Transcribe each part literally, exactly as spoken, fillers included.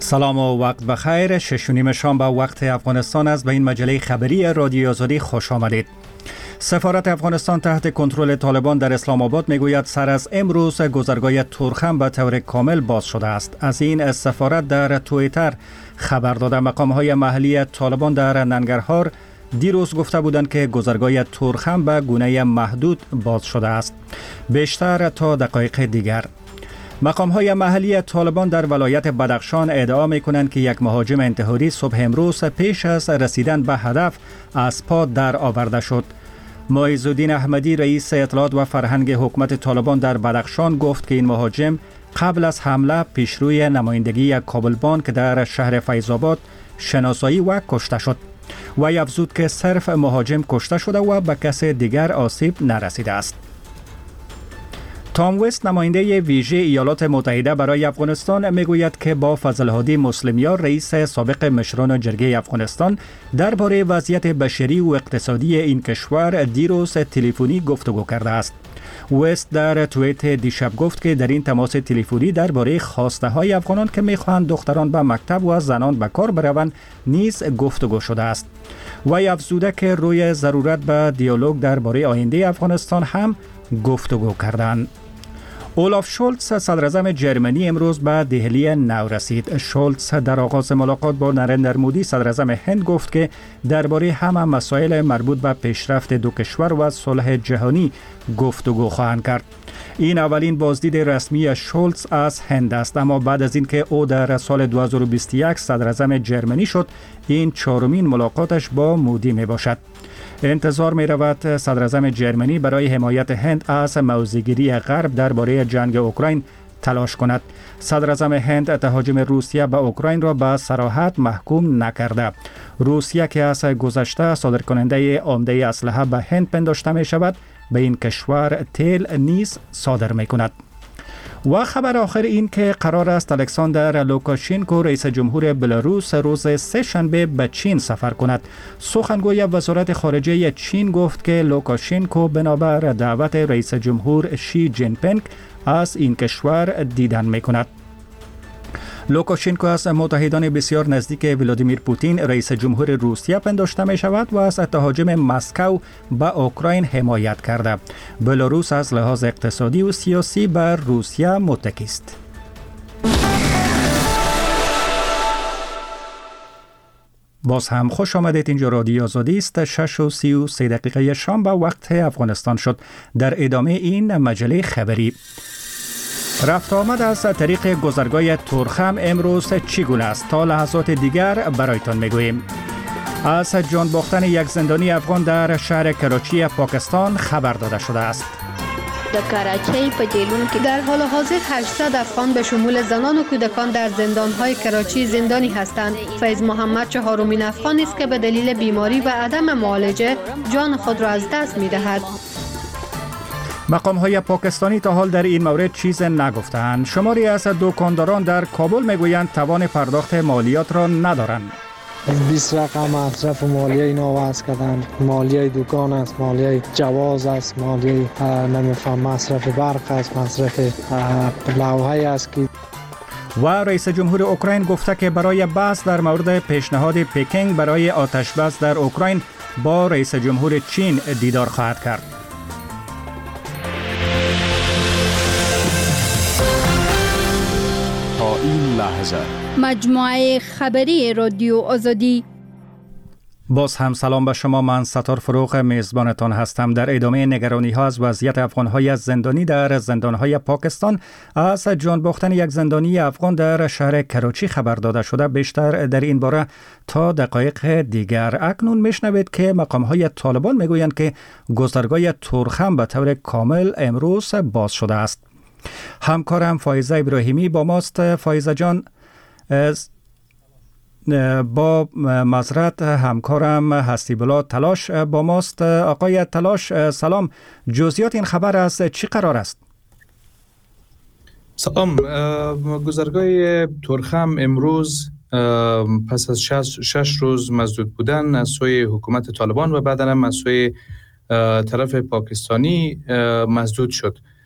سلام و وقت بخیر. شش و نیم شام به وقت افغانستان است. به این مجله خبری رادیو آزادی خوش آمدید. سفارت افغانستان تحت کنترل طالبان در اسلام آباد میگوید سر از امروز گذرگاه تورخم به طور کامل باز شده است. از این سفارت در توییتر خبر داده. مقام‌های محلی طالبان در ننگرهار دیروز گفته بودند که گذرگاه تورخم به گونه محدود باز شده است. بیشتر تا دقایق دیگر. مقام‌های محلی طالبان در ولایت بدخشان ادعا می‌کنند که یک مهاجم انتحاری صبح امروز پیش از رسیدن به هدف از پا در آورده شد. معیز الدین احمدی رئیس اطلاعات و فرهنگ حکومت طالبان در بدخشان گفت که این مهاجم قبل از حمله پیشروی نمایندگی کابلبان که در شهر فیض‌آباد شناسایی و کشته شد. وی افزود که صرف مهاجم کشته شده و به کس دیگر آسیب نرسیده است. تام وست نماینده ویژه ایالات متحده برای افغانستان میگوید که با فضل هادی مسلمیار رئیس سابق مشران جرگه افغانستان درباره وضعیت بشری و اقتصادی این کشور دیروز تلفنی گفتگو کرده است. وست در توییت دیشب گفت که در این تماس تلفنی درباره خواسته های افغانان که میخواهند دختران به مکتب و زنان به کار بروند نیز گفتگو شده است. وی افزوده که روی ضرورت به دیالوگ درباره آینده افغانستان هم گفتگو کردند. اولاف شولتز صدر اعظم جرمنی امروز به دهلی نو رسید. شولتز در آغاز ملاقات با نریندر مودی صدر اعظم هند گفت که درباره همه مسائل مربوط به پیشرفت دو کشور و صلح جهانی گفتگو خواهند کرد. این اولین بازدید رسمی شولتز از هند است، اما بعد از اینکه او در سال دو هزار و بیست و یک صدر اعظم جرمنی شد این چهارمین ملاقاتش با مودی می باشد. انتظار می رود صدر اعظم جرمنی برای حمایت هند از موضع‌گیری غرب درباره جنگ اوکراین تلاش کند. صدر اعظم هند تهاجم روسیه به اوکراین را به صراحت محکوم نکرده. روسیه که از گذشته صادرکننده عمده اسلحه به هند پنداشته می شود، به این کشور تیل نیز صادر می کند. و خبر آخر این که قرار است الکساندر لوکاشنکو رئیس جمهور بلاروس روز سه شنبه به چین سفر کند. سخنگوی وزارت خارجه چین گفت که لوکاشنکو بنابر دعوت رئیس جمهور شی جین پینگ از این کشور دیدن می کند. لوکاشنکو از متحدان بسیار نزدیک ولادیمیر پوتین رئیس جمهور روسیه پنداشته می شود و از تهاجم مسکو به اوکراین حمایت کرده. بلاروس از لحاظ اقتصادی و سیاسی بر روسیه متکی است. باز هم خوش آمدید. اینجا رادیو آزادی است. شش و سی و سه دقیقه شام به وقت افغانستان شد. در ادامه این مجله خبری، رفت آمد از طریق گذرگاه تورخم امروز چگونه است؟ تا لحظات دیگر برایتان میگوییم. از جان باختن یک زندانی افغان در شهر کراچی پاکستان خبر داده شده است. در کراچی په جیلونو کې در حال حاضر هشتصد افغان به شمول زنان و کودکان در زندان‌های کراچی زندانی هستند. فیض محمد چهارمین افغان است که به دلیل بیماری و عدم معالجه جان خود را از دست می‌دهد. مقام‌های پاکستانی تا حال در این مورد چیز نگفتند. شماری از دکانداران در کابل میگویند توان پرداخت مالیات را ندارند. بیست رقم مصرف مالیه اینا وضع کردن. مالیه دکان است، مالیه جواز است، مالیه نمیفهم مصرف برق است، مصرف لوحه است که و رئیس جمهور اوکراین گفته که برای بحث در مورد پیشنهاد پکینگ برای آتش بس در اوکراین با رئیس جمهور چین دیدار خواهد کرد. تا این لحظه مجموعه خبری رادیو آزادی. باز هم سلام به شما. من ستار فروغ میزبانتان هستم. در ادامه نگرانی ها از وضعیت افغان‌های زندانی در زندان‌های پاکستان از جان باختن یک زندانی افغان در شهر کراچی خبر داده شده. بیشتر در این باره تا دقایق دیگر. اکنون میشنوید که مقام‌های طالبان میگویند که گذرگاه تورخم به طور کامل امروز باز شده است. همکارم فایزه ابراهیمی با ماست. فایزه جان، با معذرت همکارم هستیبلا تلاش با ماست. آقای تلاش سلام، جزئیات این خبر از چی قرار است؟ سلام. گذرگاه تورخم امروز پس از شش, شش روز مسدود بودن از سوی حکومت طالبان و بعد هم از سوی طرف پاکستانی مسدود شد.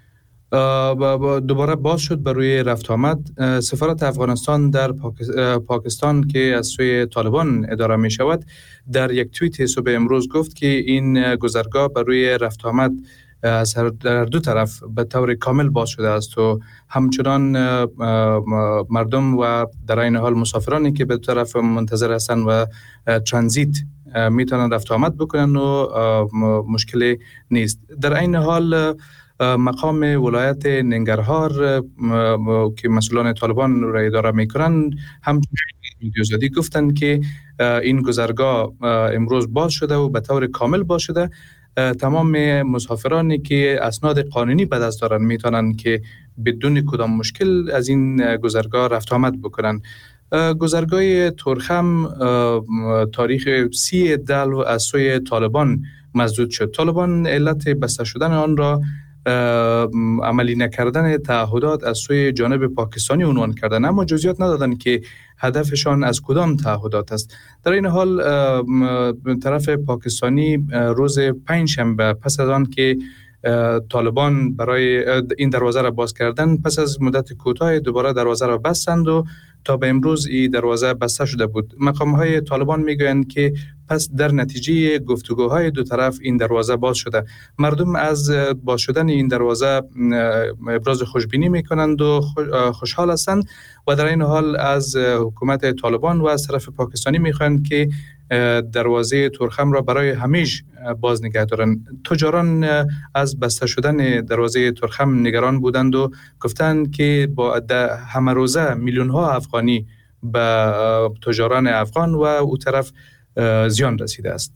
دوباره باز شد بر روی رفت آمد. سفارت افغانستان در پاکستان که از سوی طالبان اداره می شود در یک توییت صبح امروز گفت که این گذرگاه بر روی رفت آمد از در دو طرف به طور کامل باز شده است و همچنان مردم و در این حال مسافرانی که به دو طرف منتظر هستند و ترانزیت میتونن رفت آمد بکنن و مشکلی نیست. در این حال مقام ولایت ننگرهار که مسئولان طالبان را اداره میکنن همچنین آزادی گفتن که این گذرگاه امروز باز شده و به طور کامل باز شده. تمام مسافرانی که اسناد قانونی به دست دارن میتونن که بدون کدام مشکل از این گذرگاه رفت آمد بکنن. گذرگاه تورخم تاریخ سی دل از سوی طالبان مسدود شد. طالبان علت بسته شدن آن را عملی نکردن تعهدات از سوی جانب پاکستانی عنوان کردن، اما جزئیات ندادن که هدفشان از کدام تعهدات است. در این حال طرف پاکستانی روز پنجشنبه پس از آن که طالبان برای این دروازه را باز کردن، پس از مدت کوتاه دوباره دروازه را بستند و تا به امروز این دروازه بسته شده بود. مقام‌های طالبان میگویند که پس در نتیجه گفتگوهای دو طرف این دروازه باز شده. مردم از باز شدن این دروازه ابراز خوشبینی میکنند و خوشحال هستند و در این حال از حکومت طالبان و از طرف پاکستانی میخواهند که دروازه تورخم را برای همیشه باز نگه دارند. تجاران از بسته شدن دروازه تورخم نگران بودند و گفتند که با همه روزه میلیون ها افغانی به تجاران افغان و او طرف زیان رسیده است.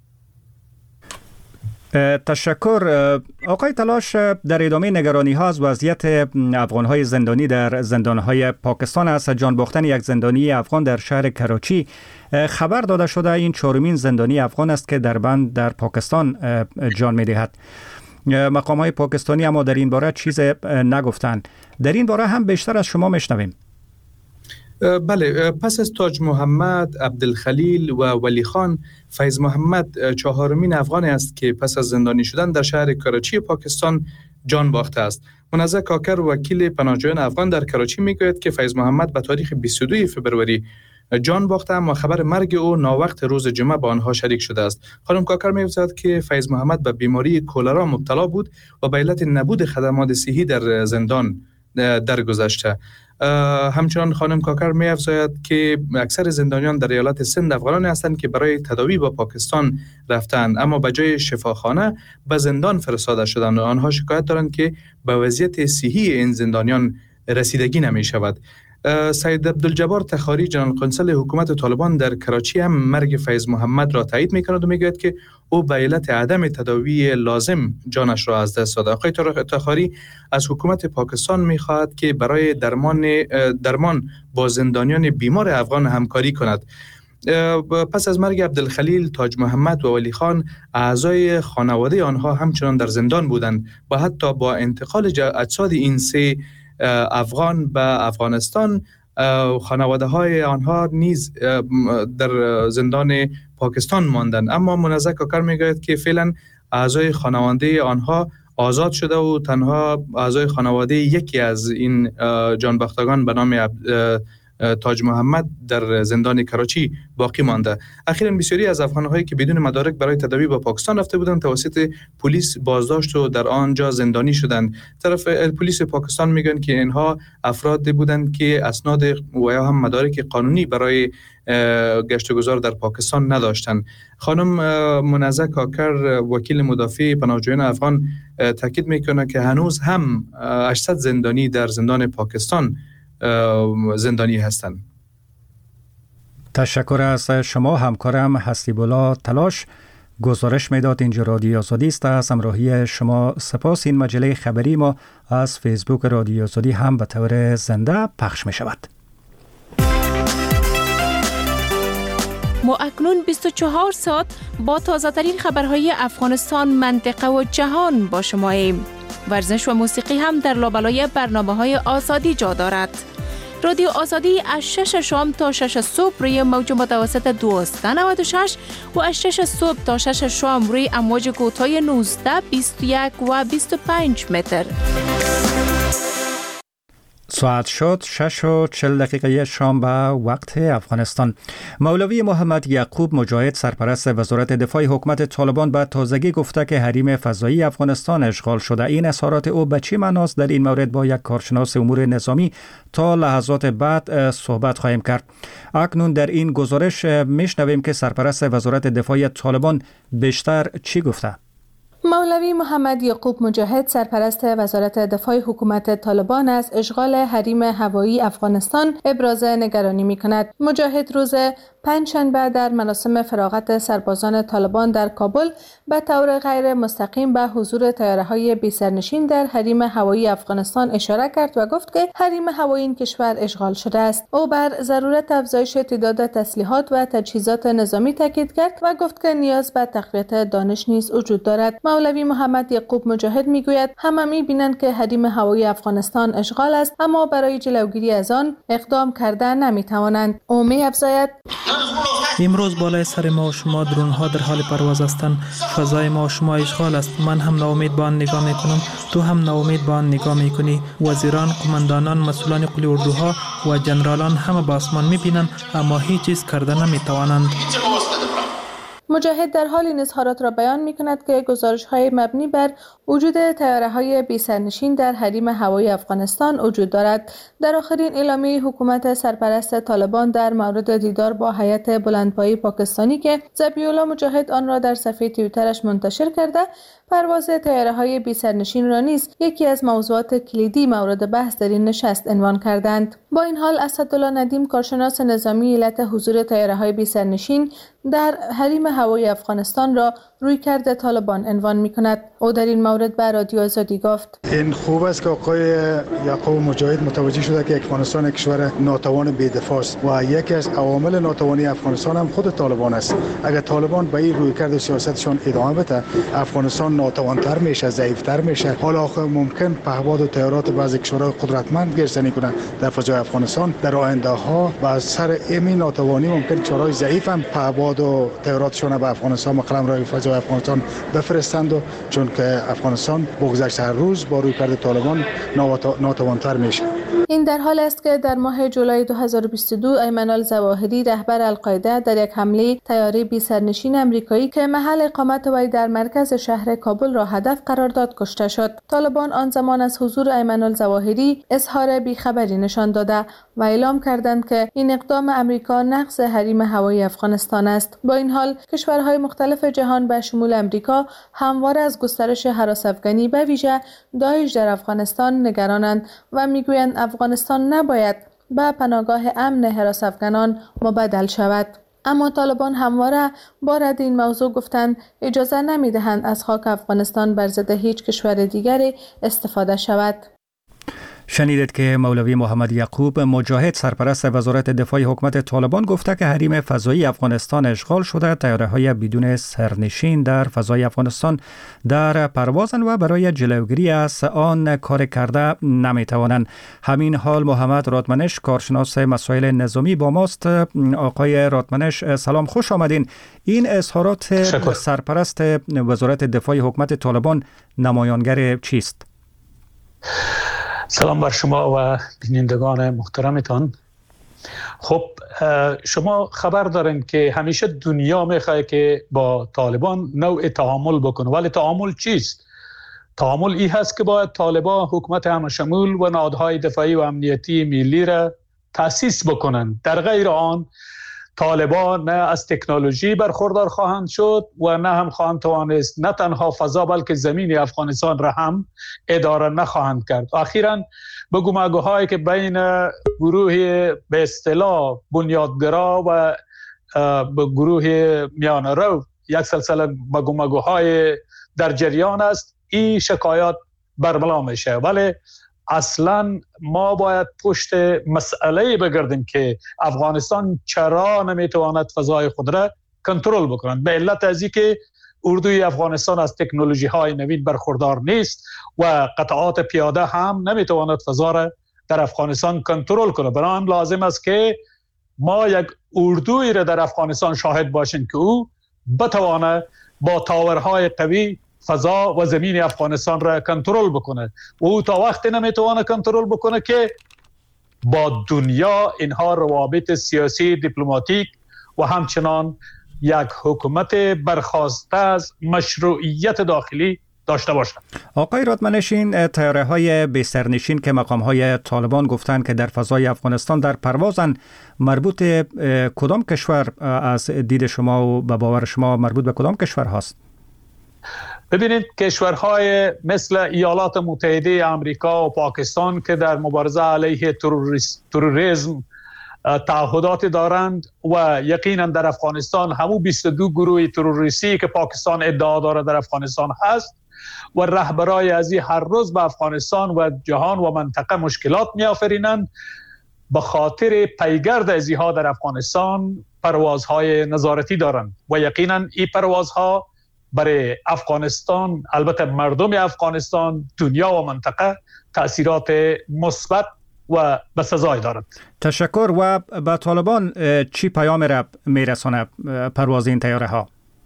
تشکر آقای تلاش. در ادامه نگرانی ها از وضعیت افغان های زندانی در زندان های پاکستان است. جان باختن یک زندانی افغان در شهر کراچی خبر داده شده. این چهارمین زندانی افغان است که در بند در پاکستان جان می دهد. مقام های پاکستانی اما در این باره چیز نگفتند. در این باره هم بیشتر از شما میشنویم. بله، پس از تاج محمد، عبدالخلیل و ولی خان، فیض محمد چهارمین افغان است که پس از زندانی شدن در شهر کراچی پاکستان جان باخته است. منزه کاکر وکیل پناهجویان افغان در کراچی میگوید که فیض محمد به تاریخ بیست و دو فوریه جان باخته، اما خبر مرگ او ناوقت روز جمعه با آنها شریک شده است. خانم کاکر میگوید که فیض محمد به بیماری کولرا مبتلا بود و به علت نبود خدمات صحی در زندان درگذشته. همچنان خانم کاکر می افزاید که اکثر زندانیان در ایالت سند افغانان هستند که برای تداوی با پاکستان رفتند، اما به جای شفاخانه به زندان فرستاده شدند و آنها شکایت دارند که به وضعیت صحی این زندانیان رسیدگی نمی شود. سید عبدالجبار تخاری جنرال قنصل حکومت طالبان در کراچی هم مرگ فیض محمد را تایید می‌کند و میگوید که او به علت عدم تداوی لازم جانش را از دست داده. آقای تخاری از حکومت پاکستان می‌خواهد که برای درمان درمان با زندانیان بیمار افغان همکاری کند. پس از مرگ عبدالخلیل، تاج محمد و ولی خان، اعضای خانواده آنها همچنان در زندان بودند و حتی با انتقال اجساد این سه افغان به افغانستان، خانواده های آنها نیز در زندان پاکستان ماندند. اما منزه کاکر میگوید که فعلا اعضای خانواده آنها آزاد شده و تنها اعضای خانواده یکی از این جانباختگان به نام تاج محمد در زندان کراچی باقی مانده. اخیراً بسیاری از افغان‌هایی که بدون مدارک برای تداوی به پاکستان رفته بودند توسط پلیس بازداشت و در آنجا زندانی شدند. طرف پلیس پاکستان میگن که اینها افراد بودند که اسناد و یا هم مدارک قانونی برای گشت و گذار در پاکستان نداشتند. خانم منزه کاکر وکیل مدافع پناهجویان افغان تاکید میکنه که هنوز هم هشتصد زندانی در زندان پاکستان زندانی هستند. تشکر از شما. همکارم حسیب‌الله تلاش گزارش میداد. اینجا رادیو آزادی است. از همراهی شما سپاس. این مجله خبری ما از فیسبوک رادیو آزادی هم به طور زنده پخش می شود. ما اکنون بیست و چهار ساعت با تازه ترین خبرهای افغانستان، منطقه و جهان با شما ایم. ورزش و موسیقی هم در لابلای برنامه‌های آزادی جا دارد. رادیو آزادی از شش شام تا شش صبح روی موج متوسط دویست و نود و شش و از شش صبح تا شش شام روی امواج کوتاه نوزده، بیست و یک و بیست و پنج متر. ساعت شد شش و چل دقیقه شام به وقت افغانستان. مولوی محمد یعقوب مجاهد سرپرست وزارت دفاع حکومت طالبان به تازگی گفته که حریم فضایی افغانستان اشغال شده. این اظهارات او به چه معناست؟ در این مورد با یک کارشناس امور نظامی تا لحظات بعد صحبت خواهیم کرد. اکنون در این گزارش میشنویم که سرپرست وزارت دفاع طالبان بیشتر چی گفته. مولوی محمد یعقوب مجاهد سرپرست وزارت دفاع حکومت طالبان از اشغال حریم هوایی افغانستان ابراز نگرانی می‌کند. مجاهد روز پنجشنبه در مراسم فراغت سربازان طالبان در کابل به طور غیر مستقیم به حضور طیاره‌های بی‌سرنشین در حریم هوایی افغانستان اشاره کرد و گفت که حریم هوایی این کشور اشغال شده است. او بر ضرورت افزایش تعداد تسلیحات و تجهیزات نظامی تاکید کرد و گفت که نیاز به تقویت دانش نیز وجود دارد. مولوی محمد یعقوب مجاهد میگوید همه می‌بینند که حریم هوایی افغانستان اشغال است، اما برای جلوگیری از آن اقدام کرده نمی‌توانند. او می‌افزاید امروز بالای سر ما و شما درون ها در حال پرواز هستند. فضای ما و شما اشغال است. من هم ناامید به آن نگاه میکنم، تو هم ناامید به آن نگاه میکنی. وزیران، قماندانان، مسئولان قلی اردوها و جنرالان همه به آسمان میبینند اما هیچ چیز کرده نمیتوانند. مجاهد در حال این اظهارات را بیان می کند که گزارش‌های مبنی بر وجود طیاره‌های بی‌سرنشین در حریم هوایی افغانستان وجود دارد. در آخرین اعلامیه حکومت سرپرست طالبان در مورد دیدار با هیئت بلندپایه پاکستانی که ذبیح الله مجاهد آن را در صفحه توییترش منتشر کرده، پرواز طیاره‌های بی‌سرنشین را نیز یکی از موضوعات کلیدی مورد بحث در این نشست عنوان کردند. با این حال اسدالله ندیم کارشناس نظامی علت حضور طیاره‌های بی‌سرنشین در حریم هوایی افغانستان را رویکرد طالبان عنوان می‌کند. او در این مورد به رادیو آزادی گفت: این خوب است که آقای یعقوب مجاهد متوجه شده که افغانستان کشور ناتوان بی‌دفاع است و یکی از عوامل ناتوانی افغانستان هم خود طالبان است. اگر طالبان به این رویکرد و سیاستشان ادامه بده، افغانستان ناتوانتر میشه، ضعیفتر میشه. حالا آخه ممکن پهپاد و طیارات بعضی کشورهای قدرتمند گرسنی کنند در فضای افغانستان. در آینده ها با سر این ناتوانی ممکن کشورهای ضعیف هم پهپاد و طیاراتشون به افغانستان و قلمرو فضای افغانستان بفرستند، و چون که افغانستان با گذشت هر روز با رویکرد طالبان ناتوانتر میشه. این در حال است که در ماه جولای دو هزار و بیست و دو ایمن الظواهری رهبر القاعده در یک حمله طیاره بی‌سرنشین آمریکایی که محل اقامت وی در مرکز شهر کابل را هدف قرار داد کشته شد. طالبان آن زمان از حضور ایمن الظواهری اظهار بیخبری نشان داده و اعلام کردند که این اقدام امریکا نقض حریم هوایی افغانستان است. با این حال کشورهای مختلف جهان به شمول امریکا همواره از گسترش هراس افغانی به ویژه داعش در افغانستان نگرانند و میگویند افغانستان نباید به پناهگاه امن هراس افغانان مبدل شود. اما طالبان همواره با رد این موضوع گفتند اجازه نمیدهند از خاک افغانستان بر ضد هیچ کشور دیگری استفاده شود. شنیدید که مولوی محمد یعقوب مجاهد سرپرست وزارت دفاع حکومت طالبان گفته که حریم فضایی افغانستان اشغال شده، طیاره‌های بدون سرنشین در فضای افغانستان در پروازند و برای جلوگیری از آن کار کرده نمیتوانند. همین حال محمد رادمنش کارشناس مسائل نظامی با ماست. آقای رادمنش سلام، خوش آمدین. این اظهارات شکر. سرپرست وزارت دفاع حکومت طالبان نمایانگر چیست؟ سلام بر شما و بینندگان محترمتان. خب شما خبر دارین که همیشه دنیا میخواد که با طالبان نوع تعامل بکنه، ولی تعامل چیست؟ تعامل این هست که باید طالبان حکومت همشمول و نهادهای دفاعی و امنیتی ملی را تأسیس بکنن. در غیر آن طالبان نه از تکنولوژی برخوردار خواهند شد و نه هم خواهند توانست نه تنها فضا بلکه زمین افغانستان را هم اداره نخواهند کرد. اخیراً به گفتگوهایی که بین گروه به اصطلاح بنیادگرا و به گروه میانه رو یک سلسله به گفتگوهای در جریان است، این شکایات برملا میشه. ولی اصلا ما باید پشت مسئله بگردیم که افغانستان چرا نمیتواند فضای خود را کنترل بکنند. به علت از اینکه اردوی افغانستان از تکنولوژی های نوین برخوردار نیست و قطعات پیاده هم نمیتواند فضا را در افغانستان کنترل کنه. بنابراین لازم است که ما یک اردوی را در افغانستان شاهد باشیم که او بتواند با تاورهای قوی فضا و زمین افغانستان را کنترل بکنه و او تا وقتی نمیتونه کنترل بکنه که با دنیا اینها روابط سیاسی دیپلماتیک و همچنان یک حکومت برخاسته از مشروعیت داخلی داشته باشند. آقای رادمنشین، طیاره های بی سرنشین که مقام های طالبان گفتند که در فضای افغانستان در پروازن، مربوط کدام کشور از دید شما و به باور شما مربوط به کدام کشور هست؟ ببینید کشورهای مثل ایالات متحده آمریکا و پاکستان که در مبارزه علیه تروریسم تعهدات دارند و یقینا در افغانستان همون بیست و دو گروه تروریستی که پاکستان ادعا داره در افغانستان هست و رهبرای از این هر روز به افغانستان و جهان و منطقه مشکلات می آفرینند. به خاطر پیگرد از اینها در افغانستان پروازهای نظارتی دارند و یقینا این پروازها برای افغانستان، البته مردم افغانستان، دنیا و منطقه تأثیرات مثبت و به سزای دارد. تشکر. و به طالبان چی پیام را میرسانه پرواز این طیاره ها؟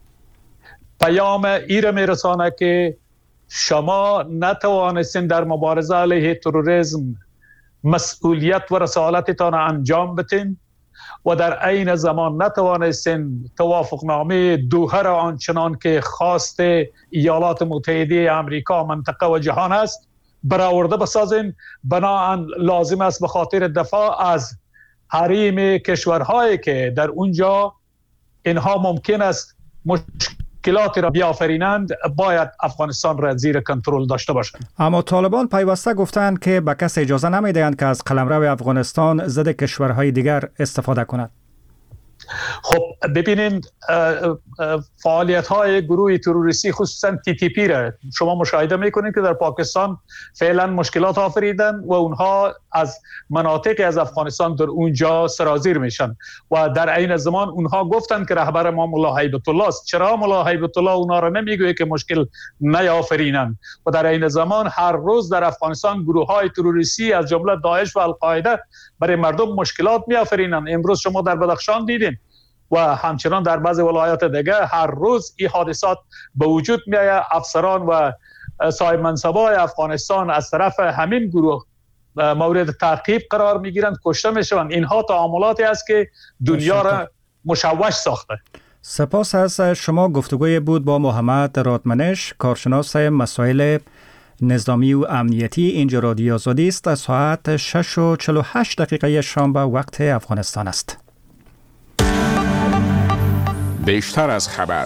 پیام ای را میرسانه که شما نتوانستین در مبارزه علیه تروریسم مسئولیت و رسالتتان انجام بدین و در عین زمان نتوانستین توافقنامه دوحه را آنچنان که خواست ایالات متحده آمریکا، منطقه و جهان است برآورده بسازین. بنابراین لازم است به خاطر دفاع از حریم کشورهایی که در اونجا اینها ممکن است مشکلاتی را بیافرینند باید افغانستان را زیر کنترل داشته باشند. اما طالبان پیوسته گفتند که به کس اجازه نمیدهند که از قلمرو افغانستان ضد کشورهای دیگر استفاده کند. خب ببینید فعالیت های گروه تروریستی خصوصا تی تی پی را شما مشاهده میکنید که در پاکستان فعلا مشکلات آفریدن و اونها از مناطقی از افغانستان در اونجا سرازیر میشن و در عین زمان اونها گفتن که رهبر ما ملا هیبت الله است. چرا ملا هیبت الله اونها را نمیگوید که مشکل نیافرینن؟ و در عین زمان هر روز در افغانستان گروه های تروریستی از جمله داعش و القاعده برای مردم مشکلات میافرینن. امروز شما در بدخشان دیدین و همچنان در بعض ولایات دیگه هر روز این حادثات به وجود میآید. افسران و صاحب منصبای افغانستان از طرف همین گروه مورد تعقیب قرار میگیرند، کشته میشوند. اینها تعاملاتی است که دنیا را مشوش ساخته. سپاس از شما. گفتگوی بود با محمد رادمنش، کارشناس مسائل نظامی و امنیتی. اینجا رادیو آزادی است. ساعت شش و چهل و هشت دقیقه شام به وقت افغانستان است. بیشتر از خبر.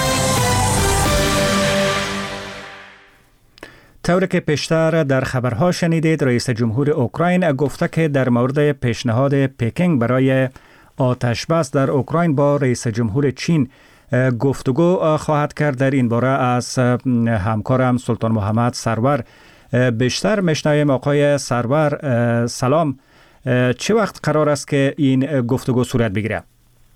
طوری که پیشتر در خبرها شنیدید، رئیس جمهور اوکراین گفته که در مورد پیشنهاد پکینگ برای آتش بس در اوکراین با رئیس جمهور چین گفتگو خواهد کرد. در این باره از همکارم سلطان محمد سرور بیشتر میشنویم. آقای سرور سلام، چه وقت قرار است که این گفتگو صورت بگیره؟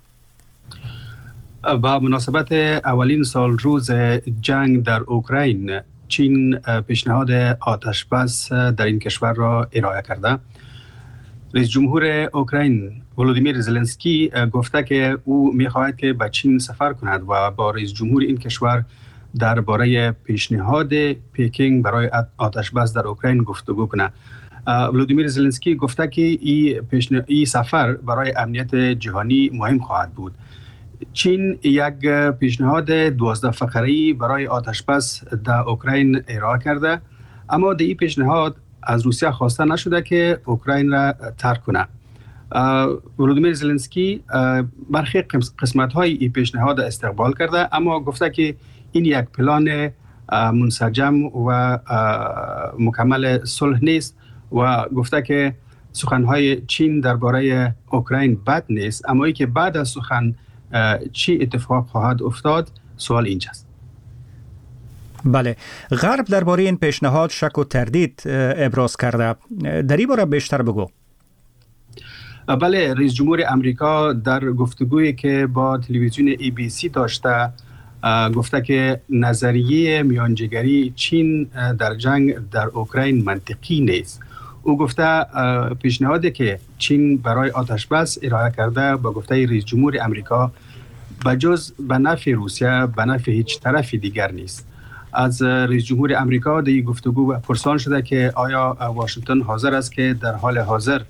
با مناسبت اولین سال روز جنگ در اوکراین، چین پیشنهاد آتش بس در این کشور را ارائه کرده. رئیس جمهور اوکراین ولودیمیر زلنسکی گفته که او می‌خواهد که به چین سفر کند و با رئیس جمهور این کشور درباره پیشنهاد پکینگ برای آتش بس در اوکراین گفتگو کند. ولودیمیر زلنسکی گفته که این پیشن... این سفر برای امنیت جهانی مهم خواهد بود. چین یک پیشنهاد دوازده فقره‌ای برای آتش بس در اوکراین ارائه کرده، اما در این پیشنهاد از روسیه خواسته نشده که اوکراین را ترک کنه. ولودیمیر زلنسکی برخی قسمت‌های این پیشنهاد استقبال کرده، اما گفته که این یک پلان منسجم و مکمل صلح نیست و گفته که سخن‌های چین درباره اوکراین بد نیست، اما ای که بعد از سخن چی اتفاق خواهد افتاد سوال اینجاست. بله، غرب درباره این پیشنهاد شک و تردید ابراز کرده. در این باره بیشتر بگو. بله، رئیس جمهور امریکا در گفتگویی که با تلویزیون ای بی سی داشته گفته که نظریه میانجیگری چین در جنگ در اوکراین منطقی نیست. او گفته پیشنهادی که چین برای آتش بس ارائه کرده با گفته رئیس جمهور امریکا بجز به نفع روسیه به نفع هیچ طرف دیگر نیست. از رئیس جمهور امریکا در این گفتگو پرسان شده که آیا واشنگتن حاضر است که در حال حاضر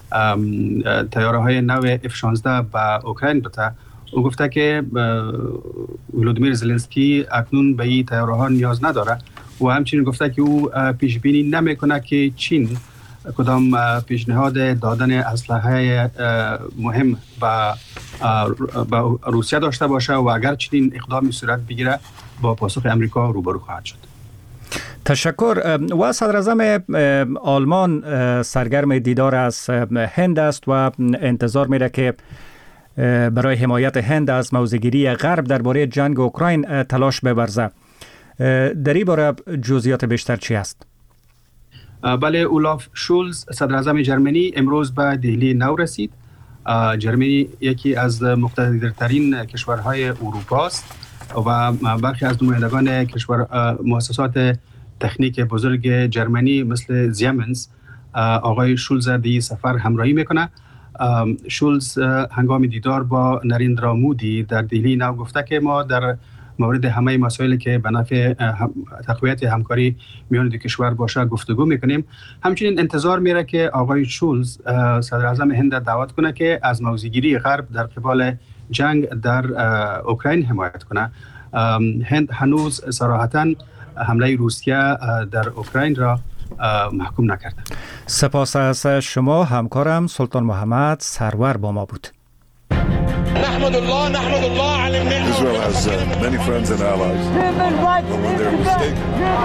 تیاره های نو اف شانزده به اوکراین بده. او گفته که ولودیمیر زلنسکی اکنون به این تیاره ها نیاز نداره و همچنین گفته که او پیش بینی نمیکنه که چین کدام پیشنهاد دادن اسلحه مهم به روسیه داشته باشه و اگر چنین اقدامی صورت بگیره با پاسخ امریکا روبرو خواهد شد. تشکر. و صدر اعظم آلمان سرگرم دیدار از هند است و انتظار میره که برای حمایت هند از موضع‌گیری غرب درباره جنگ اوکراین تلاش بورزه. در این باره جزئیات بیشتر چی است؟ بله، اولاف شولز صدر اعظم جرمنی امروز به دهلی نو رسید. جرمنی یکی از مقتدرترین کشورهای اروپا است و برخی از نمایندگان کشور مؤسسات تکنیک بزرگ جرمنی مثل زیمنز آقای شولز در سفر همراهی میکنه. شولز هنگام دیدار با نریندرا مودی در دهلی نو گفته که ما در مورد همه مسائلی که به نفع تقویت همکاری میان دو کشور باشه گفتگو میکنیم. همچنین انتظار میره که آقای شولز صدر اعظم هند دعوت کنه که از موضع‌گیری غرب در قبال جنگ در اوکراین حمایت کنه. هند هنوز صراحتاً حمله روسیه در اوکراین را محکوم نکرده. سپاس از شما. همکارم سلطان محمد سرور با ما بود. نحمد الله نحمد الله على الملك. Israel has uh, many friends and allies. But when they're mistaken.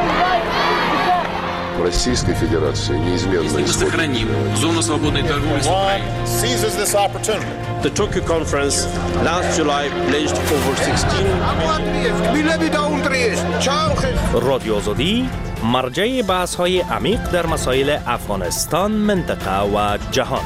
Российской Федерации неизменно сохраним зону свободной торговли с Украиной. Seizes this opportunity. The Tokyo conference last July pledged over sixteen. رادیو آزادی مرجع بحث‌های عمیق در مسائل افغانستان، منطقه و جهان.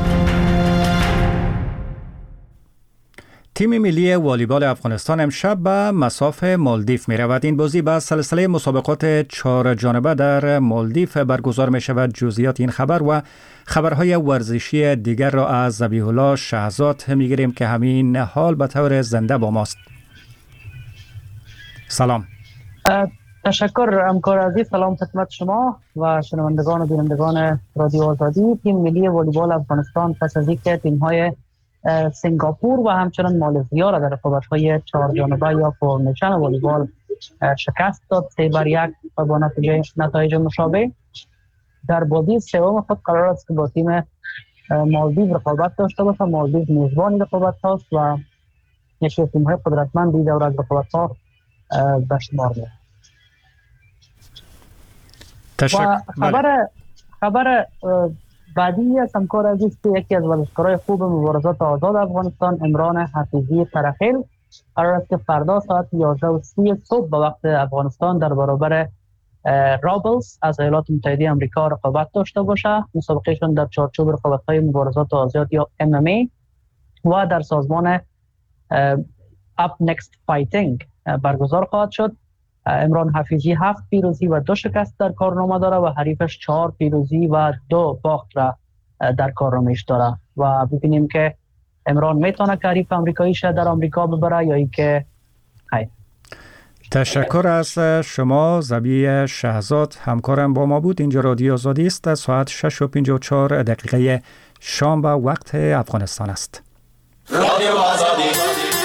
تیم ملی والیبال افغانستان امشب به مصاف مالدیف می رود. این بازی به سلسله مسابقات چهار جانبه در مالدیف برگزار می شود. جزئیات این خبر و خبرهای ورزشی دیگر را از ذبیح الله شهزاد می گیریم که همین حال به طور زنده با ماست. سلام. تشکر همکار عزیز. سلام خدمت شما و شنوندگان و بینندگان رادیو آزادی. تیم ملی والیبال افغانستان پس از اینکه تیم‌های سنگاپور و همچنان مالزیا را در رقابت‌های چهار جانبه یا فورمیشن والیبال شکست داد سه بر یک و با نتیجه نتایج مشابه در بازی سوم خود قرار است که با تیم مالدیو رقابت داشته باشه. مالدیو میزبان رقابت هاست و یکی از تیم‌های قدرتمندی دور از رقابت‌ها به شمار میاد. و خبر خبر بعدی از همکار عزیز که یکی از ورزشکارای خوب مبارزات آزاد افغانستان عمران حفیظی ترخیل قرار است که فردا ساعت یازده و سی صبح به وقت افغانستان در برابر رابلز از ایالات متحده آمریکا رقابت داشته باشه. مسابقهشون در چارچوب رقابت‌های مبارزات آزاد یا ام ام ای و در سازمان اپ نکست فایتینگ برگزار خواهد شد. عمران حفیظی هفت پیروزی و دو شکست در کارنامه داره و حریفش چهار پیروزی و دو باخت را در کارنامه‌اش داره و ببینیم که عمران میتونه که حریف آمریکایی شه در آمریکا ببره یا اینکه خیر. تشکر از شما. ذبیح شهزاد همکارم با ما بود. اینجا رادیو آزادی است. ساعت شش و پنجاه و چهار دقیقه شام و وقت افغانستان است. رادیو آزادی.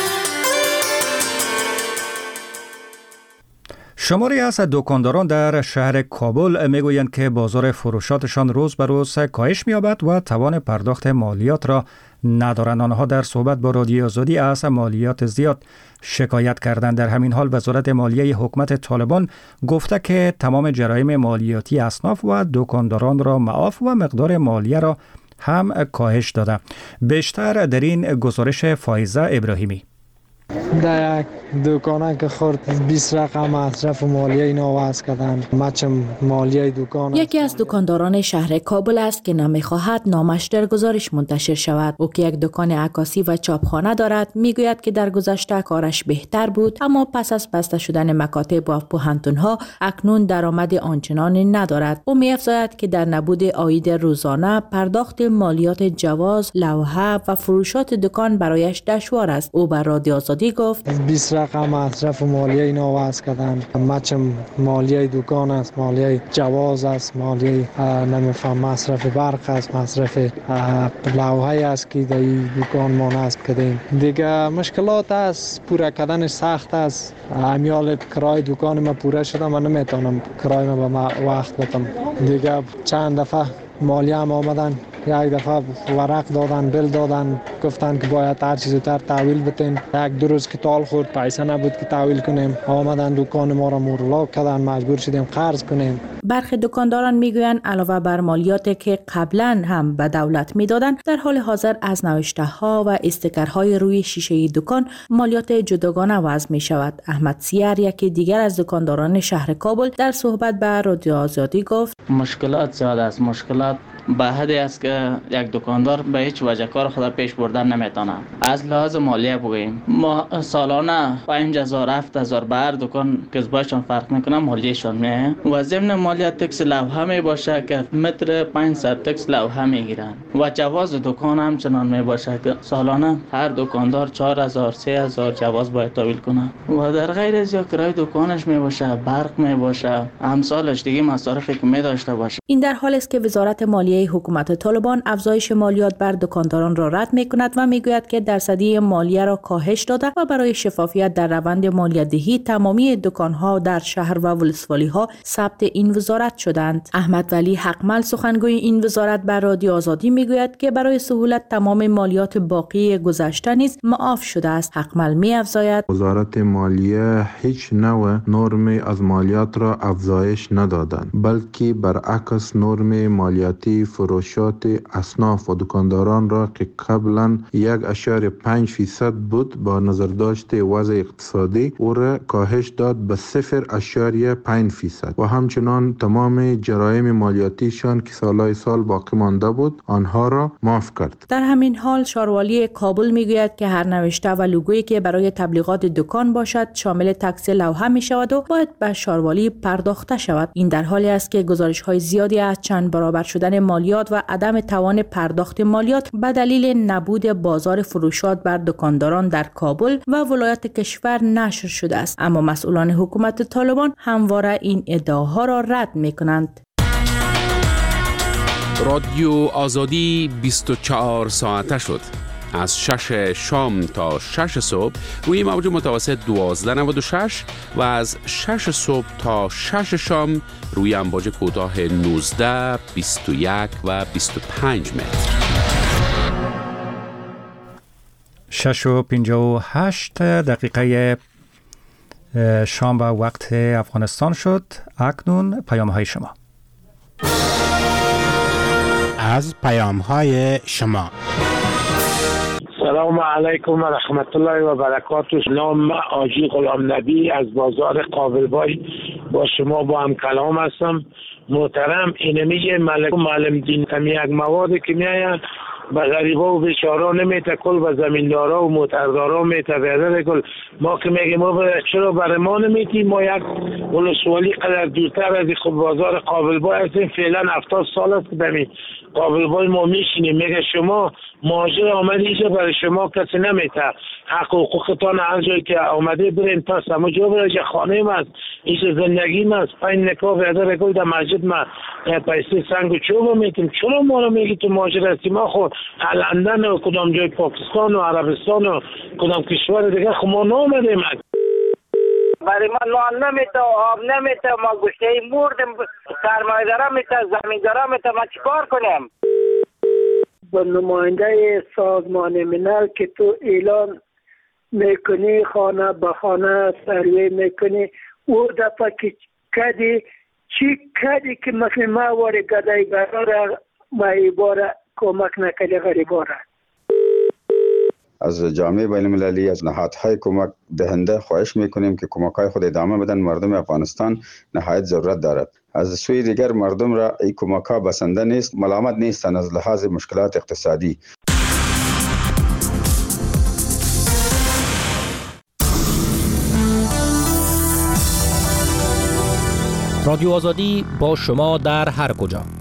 شماری از دکانداران در شهر کابل میگویند که بازار فروشاتشان روز به روز کاهش می‌یابد و توان پرداخت مالیات را ندارند. آنها در صحبت با رادیو آزادی از مالیات زیاد شکایت کردند. در همین حال وزارت مالیه حکومت طالبان گفته که تمام جرایم مالیاتی اصناف و دکانداران را معاف و مقدار مالیه را هم کاهش داده. بیشتر در این گزارش فایزه ابراهیمی. در یک دکانه که خورد بیست رقم مصرف مالیه اینا وضع کردن. مچم مالیه دکان. یکی از دکانداران شهر کابل است که نمیخواهد نامش در گزارش منتشر شود. او که یک دکان عکاسی و چاپخانه دارد میگوید که در گذشته کارش بهتر بود اما پس از بسته شدن مکاتب و پوهنتون‌ها اکنون درآمد آنچنانی ندارد. او می‌افزاید که در نبود عاید روزانه پرداخت مالیات جواز، لوحه و فروشات دکان برایش دشوار است. او بر رادیو آزادی آزادی گفت بیست رقم مصرف مالیه اینا وضع کردن. مچم مالیه دکان است، مالیه جواز است، مالیه نمیفهم مصرف برق است، مصرف لوحه است که در دکان ما نصب کردیم. دیگه مشکلات است، پوره کردن سخت است. امیال کرای دکان ما پوره شده، من نمیتونم کرای ما به وقت بدم. دیگه چند دفعه مالیه هم آمدن، یک دفعه ورق دادن، بل دادن، گفتن که باید هر چیز زودتر تحویل بتین. یک دو روز که تال خورد، پیسه نبود که تحویل کنیم. آمدن دکان ما را مورلاک کردن، مجبور شدیم قرض کنیم. برخی دکانداران میگویند علاوه بر مالیاتی که قبلا هم به دولت میدادند، در حال حاضر از نوشته ها و استیکرهای روی شیشه دکان مالیات جداگانه وضع می شود. احمد سیار، یکی دیگر از دکانداران شهر کابل، در صحبت به رادیو آزادی گفت مشکلات زیاد است. مشکلات به حدی است که یک دکاندار به هیچ وجه کار خود پیش بردن نمیتونه. از لحاظ مالیه بگوییم، ما سالانه پنج هزار هفت هزار به هر دکان کسبایشان فرق میکنه، مالیهشان میه و ضمن مالیه تکس لوحه می باشه که متر پانصد تکس لوحه میگیرن و جواز دکان هم چنان می باشه که سالانه هر دکاندار چهار هزار سه هزار جواز باید تحویل کنه و در غیر از یا کرای دکانش می باشه، برق می باشه، امثالش دیگه مصارفی که می داشته باشه. این در حال است که وزارت مالیه حکومت طالبان افزایش مالیات بر دکانداران را رد می کند و می گوید که درصدی مالیه را کاهش داده و برای شفافیت در روند مالیه دهی تمامی دکانها در شهر و ولسوالی ها ثبت این وزارت شدند. احمد ولی حقمل، سخنگوی این وزارت، بر رادیو آزادی می گوید که برای سهولت تمام مالیات باقی گذشته نیز معاف شده است. حقمل می افزاید وزارت مالیه هیچ نوع نرمی از مالیات را افزایش ندادند، بلکه برعکس نرم مالیاتی فروشات اصناف و دکانداران را که قبلا یک اشاره پنج فیصد بود با نظر داشته وضع اقتصادی او را کاهش داد به صفر اشاره پنج فیصد و همچنان تمام جرایم مالیاتیشان که سالهای سال باقی مانده بود آنها را معاف کرد. در همین حال شاروالی کابل میگوید که هر نوشته و لوگویی که برای تبلیغات دکان باشد شامل تکس لوحه می شود و باید به شاروالی پرداخته شود. این در حالی است که گزارش های زیادی از چند برابر شدن مالیات و عدم توان پرداخت مالیات به دلیل نبود بازار فروشات بر دکانداران در کابل و ولایات کشور نشر شده است، اما مسئولان حکومت طالبان همواره این ادعاها را رد می‌کنند. رادیو آزادی بیست و چهار ساعته شد. از شش شام تا شش صبح روی موج متوسط دوازده نود و شش و از شش صبح تا شش شام روی امواج کوتاه نوزده، بیست و یک و بیست و پنج متر. شش و پنجاه و هشت دقیقه شام و وقت افغانستان شد. اکنون پیام های شما. از پیام های شما. سلام علیکم و رحمت الله و برکاته. نام آجی غلام نبی از بازار قابلبای با شما با هم کلام هستم. محترم، اینمی ملک معلم دین کمی یک مواد که میاید به غریبا و بیچارا نمیته، کل به زمیندارا و موتردارا میته بیادر کل. ما که میگیم ما چرا برای ما نمیتی؟ ما یک ولسوالی قدر دورتر از خب بازار قابلبای هستیم. فعلا هفتاد سال است که دمی قابلبای ما میشینیم. میگه شما مهاجر آمده اینجا برای شما کسی نمیته، حق و حقوقتان هر جایی که آمده برین پس همه جا برای خانه من اینجا زندگی من پنج نکاح بیادر کل در مسجد من پیسه سنگ و چوب میتیم. چرا ما رو میگی تو مهاجر هستی؟ ما خود لندن و کدام جای پاکستان و عربستان و کدام کشور دیگه خب ما نامدیم. برای ما نان نمیته، آب نمیته، ما گوشته مردم، سرمایه دارم میته، زمین دارم میته، ما چیکار کنیم؟ با نماینده سازمان ملل که تو اعلان میکنی خانه به خانه سروی میکنی، او دفعه که کدی چی کدی که مثل ما واری گدای برار مایباره کمک نکلی غریباره. از جامعه بین المللی از نهادهای کمک دهنده خواهش میکنیم که کمک‌های خود ادامه بدن. مردم افغانستان نهایت ضرورت دارد. از سوی دیگر مردم را این کمک‌ها بسنده نیست، ملامت نیستند از لحاظ مشکلات اقتصادی. رادیو آزادی با شما در هر کجا.